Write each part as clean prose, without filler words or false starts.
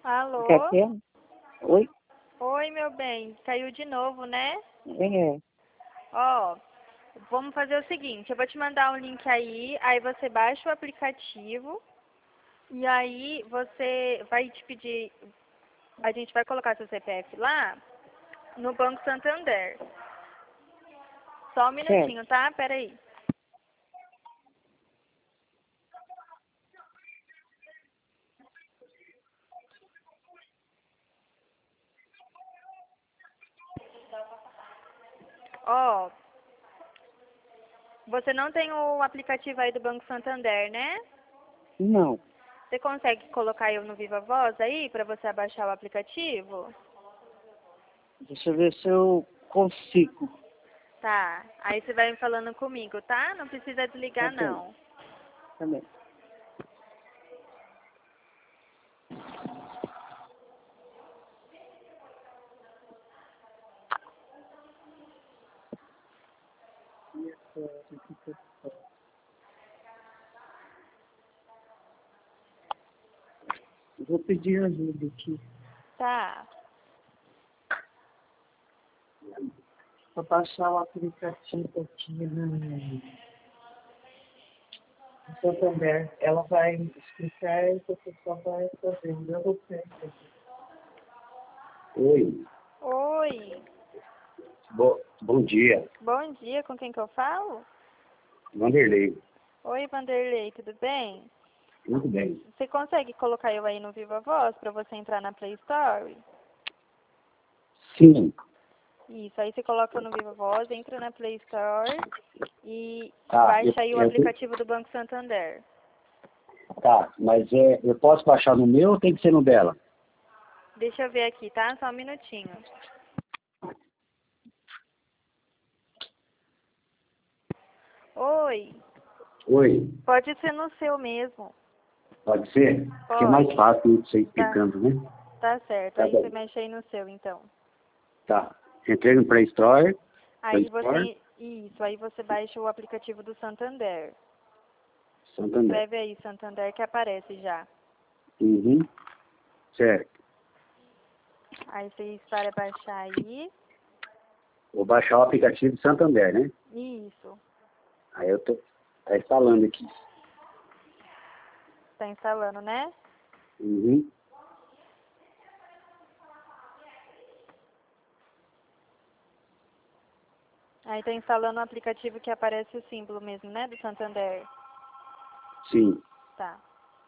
Alô? Oi? Oi, meu bem. Caiu de novo, né? É. Ó, vamos fazer o seguinte. Eu vou te mandar um link aí você baixa o aplicativo e aí você vai te pedir... A gente vai colocar seu CPF lá no Banco Santander. Só um minutinho, tá? Pera aí. Ó, você não tem o aplicativo aí do Banco Santander, né? Não. Você consegue colocar eu no Viva Voz aí pra você abaixar o aplicativo? Deixa eu ver se eu consigo. Tá. Aí você vai falando comigo, tá? Não precisa desligar, Tá bem. não. Tá bem. Eu vou pedir ajuda aqui. Tá. Para baixar o aplicativo aqui no Santander. Ela vai explicar e você só vai fazendo. Eu vou ver. Oi. Oi. Bom dia. Bom dia, com quem que eu falo? Vanderlei. Oi, Vanderlei, tudo bem? Tudo bem. Você consegue colocar eu aí no Viva Voz pra você entrar na Play Store? Sim. Isso, aí você coloca no Viva Voz, entra na Play Store e Tá. baixa aí o aplicativo do Banco Santander. Tá, mas eu posso baixar no meu ou tem que ser no dela? Deixa eu ver aqui, tá? Só um minutinho. Oi, Oi. pode ser no seu mesmo. Pode ser? Porque é Pode. mais fácil você Tá, explicando, né? tá certo. Tá Aí você bom. mexe aí no seu, então. Tá. Entrei no Play Store. Aí você... Isso, aí você baixa o aplicativo do Santander. Santander. Escreve aí Santander que aparece já. Uhum. Certo. Aí você espera baixar aí. Vou baixar o aplicativo Santander, né? Isso. Aí eu tô tá instalando aqui. Tá instalando, né? Uhum. Aí tá instalando o aplicativo que aparece o símbolo mesmo, né? Do Santander. Sim. Tá.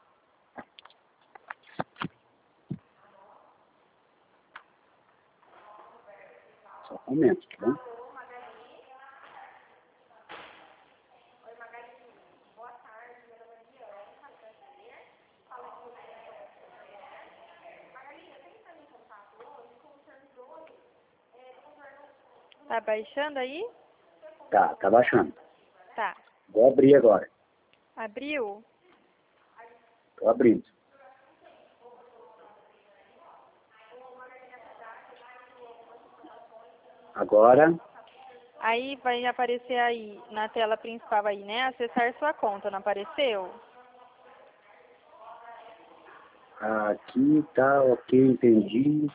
Só um momento, tá bom? Tá baixando aí? Tá baixando. Tá. Vou abrir agora. Abriu? Tô abrindo. Agora, Aí vai aparecer aí, na tela principal aí, né? Acessar sua conta, não apareceu? aqui tá ok, entendi.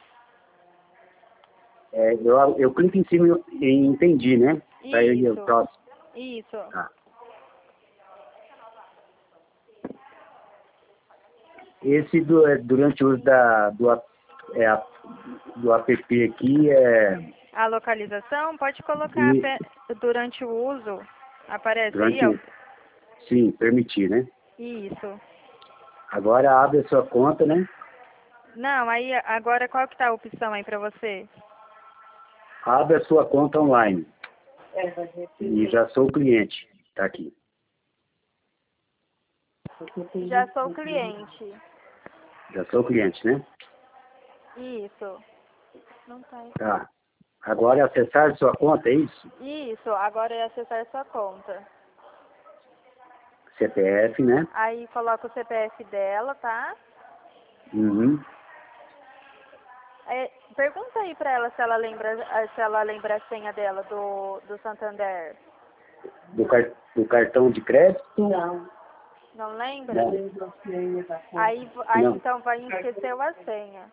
Eu clico em cima em entendi, né? Pra eu ir ao Isso. próximo. Isso. Tá. Esse durante o uso do app aqui A localização pode colocar e durante o uso. Aparece aí, durante ó. o sim, permitir, né? Isso. Agora abre a sua conta, né? Não, aí agora qual que tá a opção aí pra você? Abre a sua conta online. E já sou cliente. Tá aqui. Já sou cliente. Já sou cliente, né? Isso. Não tá aí. Tá. Agora é acessar sua conta, é isso? Isso, agora é acessar sua conta. CPF, né? Aí coloca o CPF dela, tá? Uhum. Pergunta aí pra ela se ela lembra a senha dela do Santander. Do cartão de crédito? Não. Não lembra? Não. Aí Não. então vai esqueceu a senha.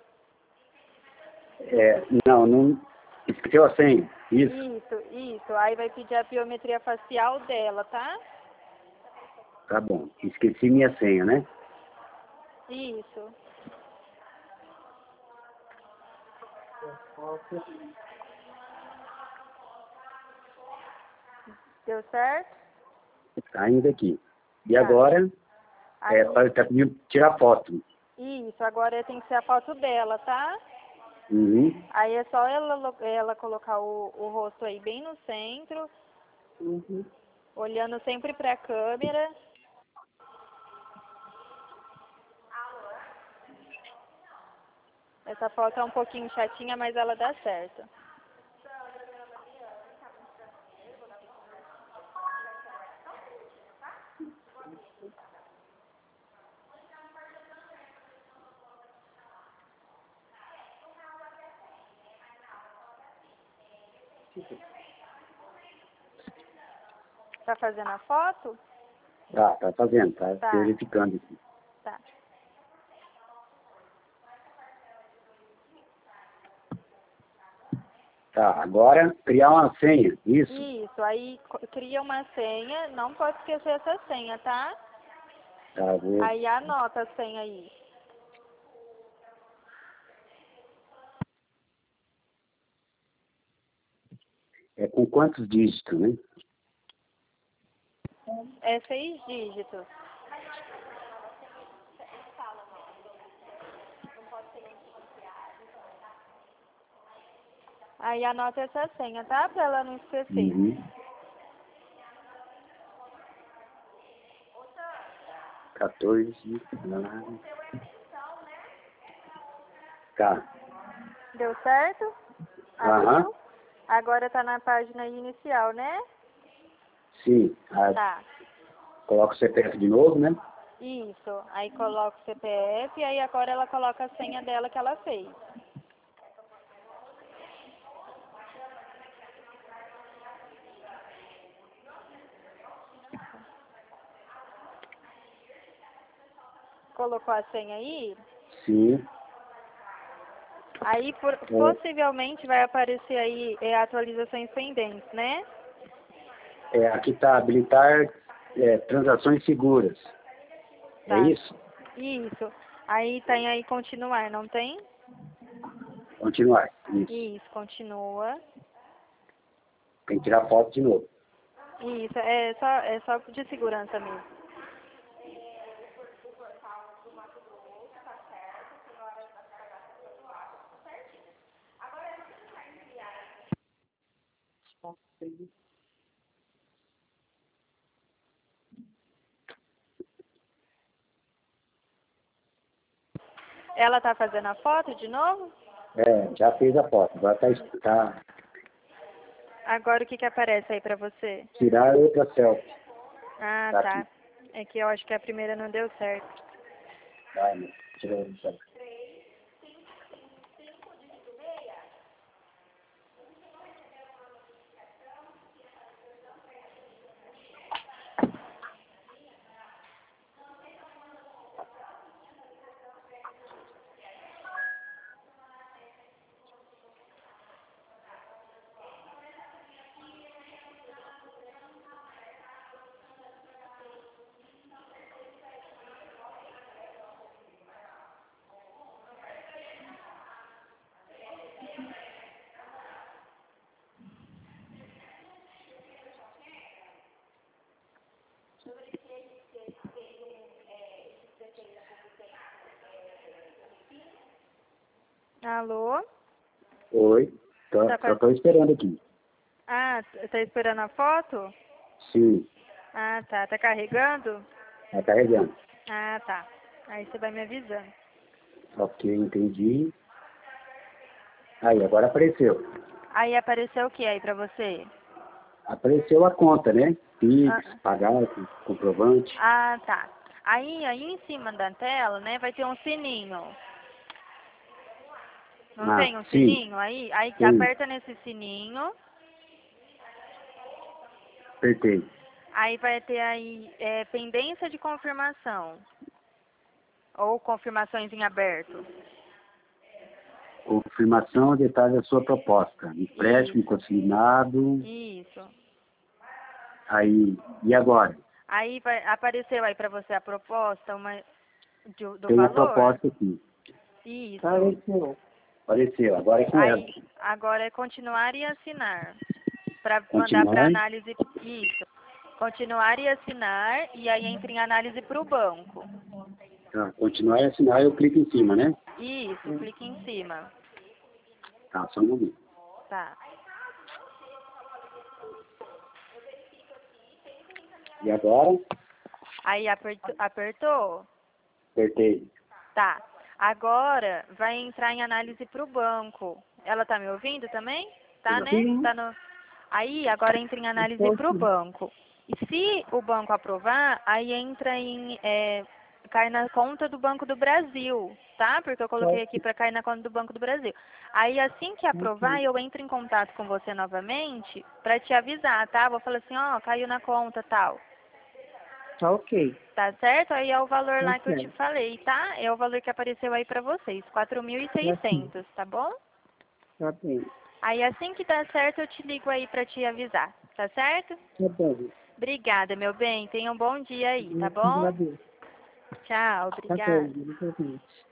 Não. Esqueceu a senha. Isso. Isso. Aí vai pedir a biometria facial dela, tá? Tá bom. Esqueci minha senha, né? Isso. Deu certo? Tá ainda aqui. E Tá. agora, Aí, tá pedindo tirar foto. isso, agora tem que ser a foto dela, tá? Uhum. Aí é só ela colocar o rosto aí bem no centro, olhando sempre pra câmera. Essa foto é um pouquinho chatinha, mas ela dá certo. Tá fazendo a foto? Tá fazendo, tá Tá. verificando aqui. Tá. Tá, agora criar uma senha, isso? Isso, aí cria uma senha, não pode esquecer essa senha, tá? Tá, vou... Aí anota a senha aí. É com quantos dígitos, né? É 6 dígitos. Aí anota essa senha, tá? Pra ela não esquecer. Uhum. 14. Tá. Deu certo? Aham. Abriu? Agora tá na página inicial, né? Sim. Tá. Coloca o CPF de novo, né? Isso. Aí coloca o CPF e aí agora ela coloca a senha dela que ela fez. Colocou a senha aí? Sim. Aí possivelmente vai aparecer aí atualizações pendentes, né? Aqui tá habilitar transações seguras. Tá. É isso? Isso. Aí tem aí continuar, não tem? Continuar. Isso. Isso, continua. Tem que tirar foto de novo. Isso, é só de segurança mesmo. Ela tá fazendo a foto de novo? Já fez a foto. Agora tá Agora o que aparece aí pra você? tirar outra selfie. Ah, Tá tá. aqui. É que eu acho que a primeira não deu certo. Vai, né? Tira outra selfie. Alô? Oi. Tá Só faz... tô esperando aqui. Ah, tá esperando a foto? Sim. Ah, tá. Tá carregando? Tá carregando. Ah, tá. Aí você vai me avisando. Ok, entendi. Aí, agora apareceu. Aí apareceu o que aí pra você? Apareceu a conta, né? Pix, Ah, pagar, comprovante. tá. Aí em cima da tela, né, vai ter um sininho. Não tem um Sim, sininho aí? Aí tem. aperta nesse sininho. Apertei. Aí vai ter aí pendência de confirmação. Ou confirmações em aberto. Confirmação, detalhe da sua proposta. Empréstimo consignado. Isso. Aí, e agora? Aí apareceu aí para você a proposta do Tem a valor? proposta aqui. Isso. Apareceu, agora é com ela. Aí, agora é continuar e assinar. Para mandar Continuar. para análise. Isso. Continuar e assinar. E aí entra em análise para o banco. Tá, continuar e assinar, eu clico em cima, né? Isso, clique em cima. Tá, só um momento. Tá. E agora? Aí apertou? Apertei. Tá. Agora vai entrar em análise para o banco. Ela tá me ouvindo também? Tá, né? Sim. Tá no... Aí agora entra em análise para o banco. E se o banco aprovar, aí entra cai na conta do Banco do Brasil, tá? Porque eu coloquei aqui para cair na conta do Banco do Brasil. Aí assim que aprovar, eu entro em contato com você novamente para te avisar, tá? Vou falar assim, ó, caiu na conta, tal. Tá ok. Tá certo? Aí é o valor lá que eu te certo. falei, tá? É o valor que apareceu aí pra vocês, 4.600, tá bom? Tá bem. Aí assim que dá certo, eu te ligo aí pra te avisar, tá certo? Tá bom. Obrigada, meu bem. Tenha um bom dia aí, tá Eu bom? agradeço. Tchau, Tá obrigada. bom, exatamente.